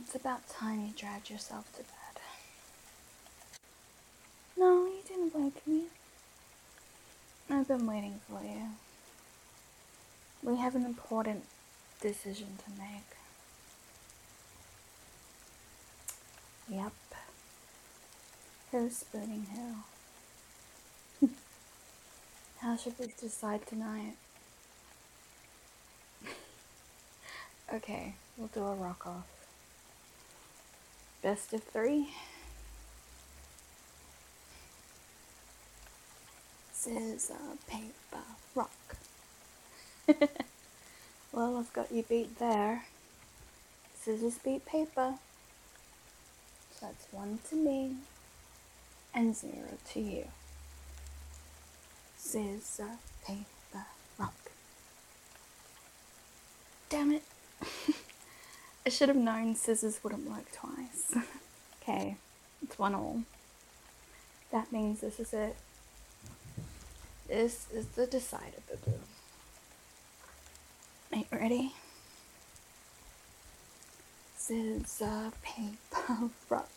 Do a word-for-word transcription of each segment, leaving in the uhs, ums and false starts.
It's about time you dragged yourself to bed. No, you didn't wake me. I've been waiting for you. We have an important decision to make. Yep. Who's spooning who? How should we decide tonight? Okay, we'll do a rock off. Best of three? Scissors, paper, rock. Well, I've got you beat there. Scissors beat paper. So that's one to me and zero to you. Scissors, paper, rock. Damn it. I should have known scissors wouldn't work twice. Okay, it's one all. That means this is it. This is the decider, boo-boo. Are you ready? Scissors, paper, rock.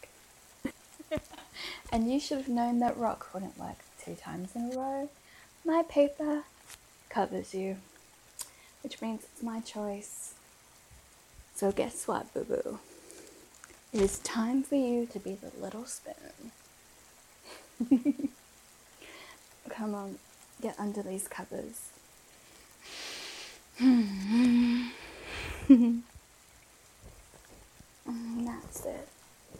And you should have known that rock wouldn't work two times in a row. My paper covers you, which means it's my choice. So guess what, boo-boo? It is time for you to be the little spoon. Come on, get under these covers. Mm, that's it.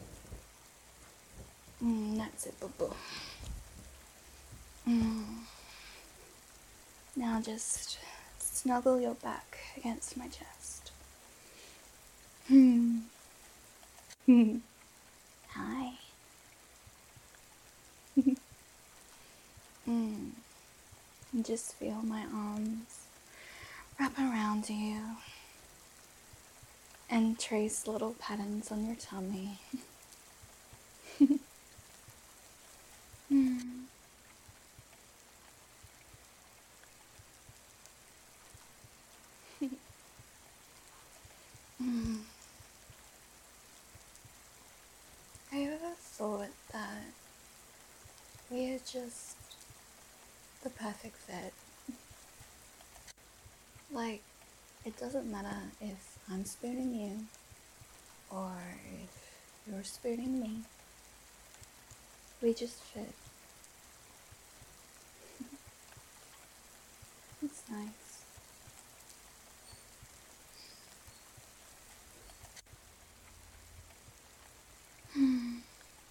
Mm, that's it, boo-boo. Mm. Now just snuggle your back against my chest. Hmm. Hi. mm. And just feel my arms wrap around you and trace little patterns on your tummy. mm. mm. Have you ever thought that we are just the perfect fit? Like, it doesn't matter if I'm spooning you or if you're spooning me. We just fit. It's nice. mm.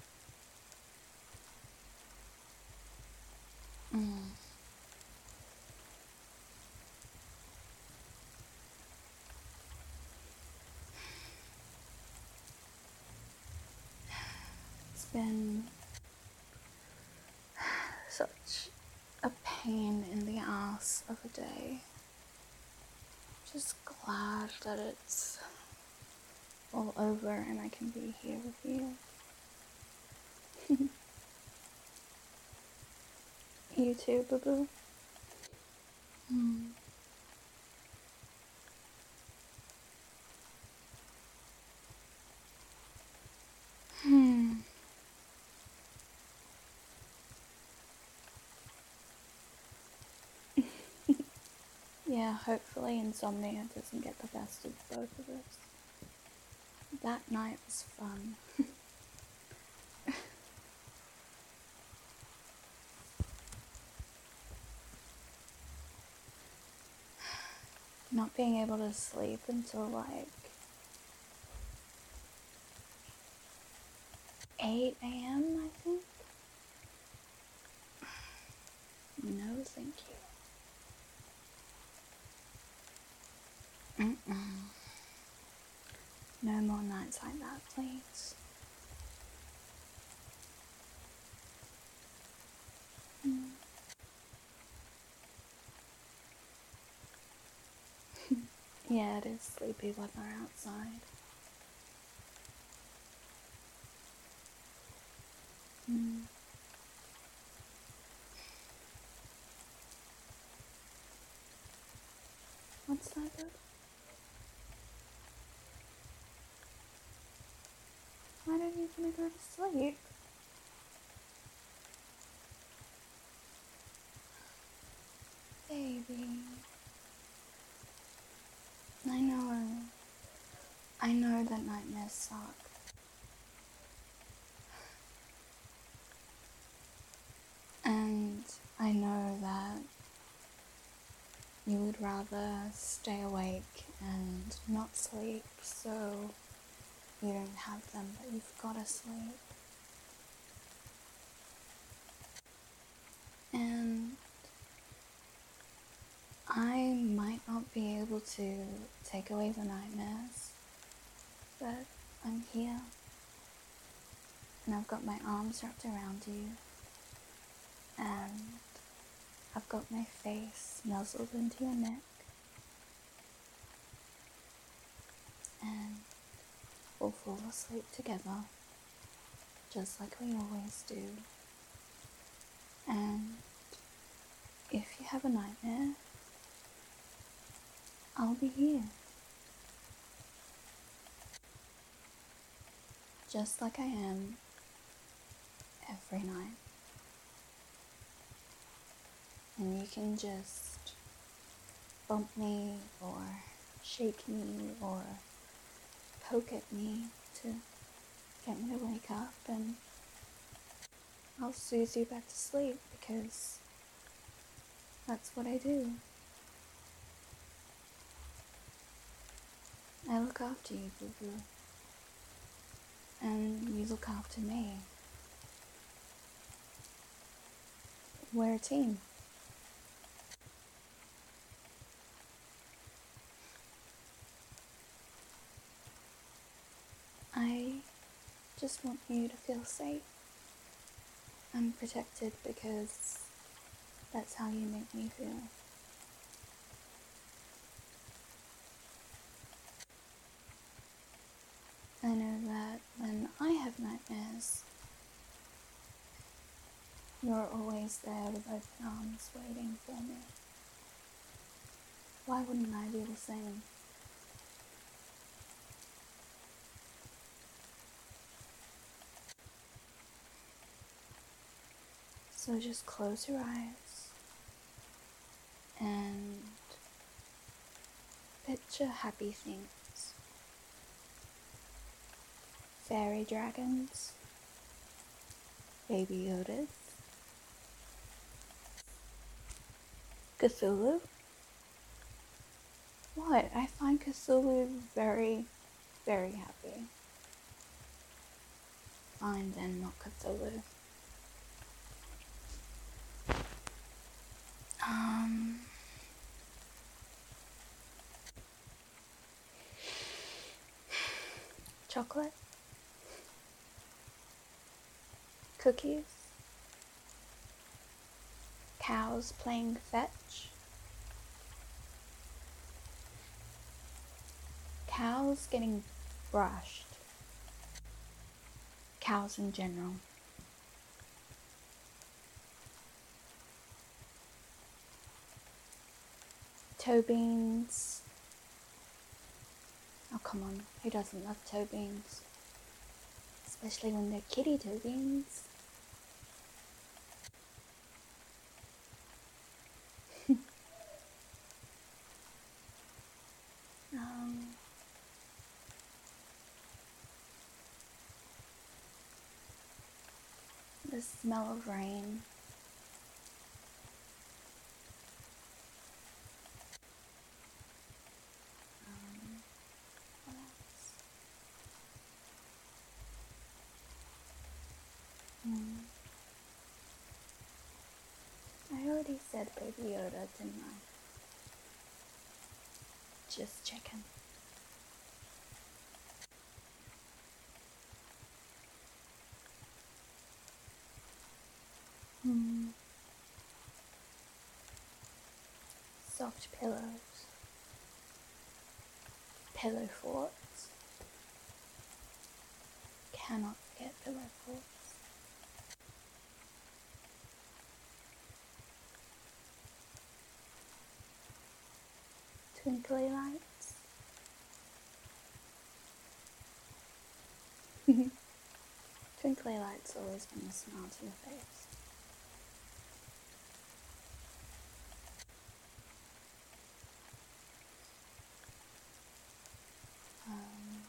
It's been such a pain in the ass of a day. Just glad that it's all over and I can be here with you. You too, boo-boo. Mm. Hmm. Yeah, hopefully insomnia doesn't get the best of both of us. That night was fun. Not being able to sleep until like eight a.m. I think. No, thank you. Mm-mm. No more nights like that, please. Mm. Yeah, it is sleepy weather outside. Mm. What's that? Good? are you gonna go to sleep? Baby. I know. I know that nightmares suck. And I know that you would rather stay awake and not sleep so you don't have them, but you've gotta sleep. And I might not be able to take away the nightmares, but I'm here. And I've got my arms wrapped around you. And I've got my face nuzzled into your neck. And we'll fall asleep together, just like we always do. And if you have a nightmare, I'll be here. Just like I am every night. And you can just bump me or shake me or poke at me to get me to wake up, and I'll soothe you back to sleep because that's what I do. I look after you, boo-boo. And you look after me. We're a team. I just want you to feel safe and protected because that's how you make me feel. I know that when I have nightmares, you're always there with open arms waiting for me. Why wouldn't I be the same? So just close your eyes and picture happy things. Fairy dragons, baby Yodas, Cthulhu. What? I find Cthulhu very, very happy. Fine then, not Cthulhu. Um... Chocolate? Cookies? Cows playing fetch? Cows getting brushed? Cows in general? Toe beans? Oh come on, who doesn't love toe beans? Especially when they're kitty toe beans. um, the smell of rain. Um, what else? Hmm. I already said Baby Yoda, didn't I? Just checking. Hmm. Soft pillows. Pillow forts. Cannot forget pillow forts. Twinkly lights. Twinkly light's always bring a smile to your face. Um,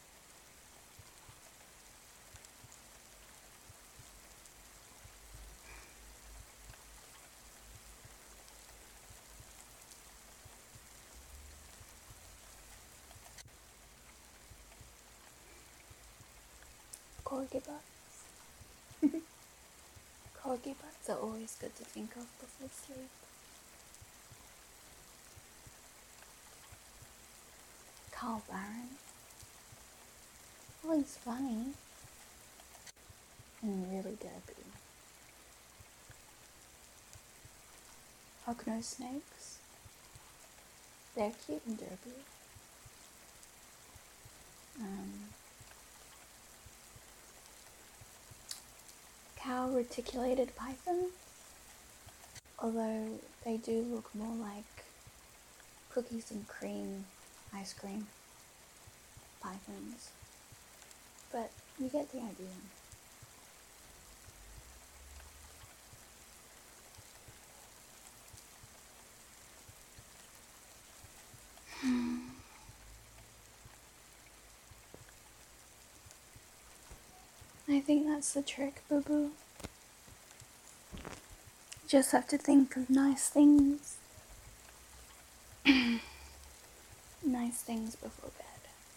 Corgi butts. Corgi butts are always good to think of before sleep. Carl Barron. Well, he's funny. And really derpy. Hognose snakes. They're cute and derpy. Um, cow reticulated pythons. Although they do look more like cookies and cream ice cream pythons. But you get the idea. I think that's the trick, boo boo. Just have to think of nice things. Nice things before bed.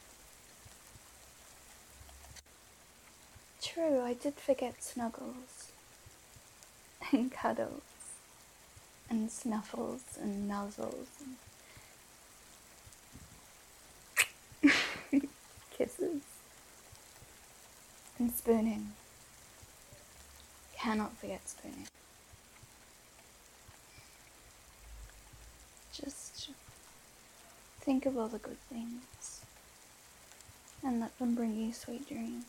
True, I did forget snuggles. And cuddles. And snuffles and nuzzles. And kisses. And spooning. Cannot forget spooning. Just think of all the good things. And let them bring you sweet dreams.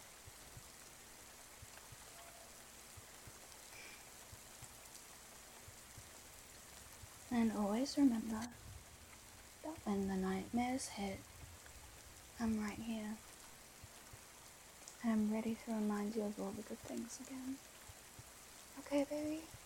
And always remember that when the nightmares hit, I'm right here. And I'm ready to remind you of all the good things again. Okay, baby?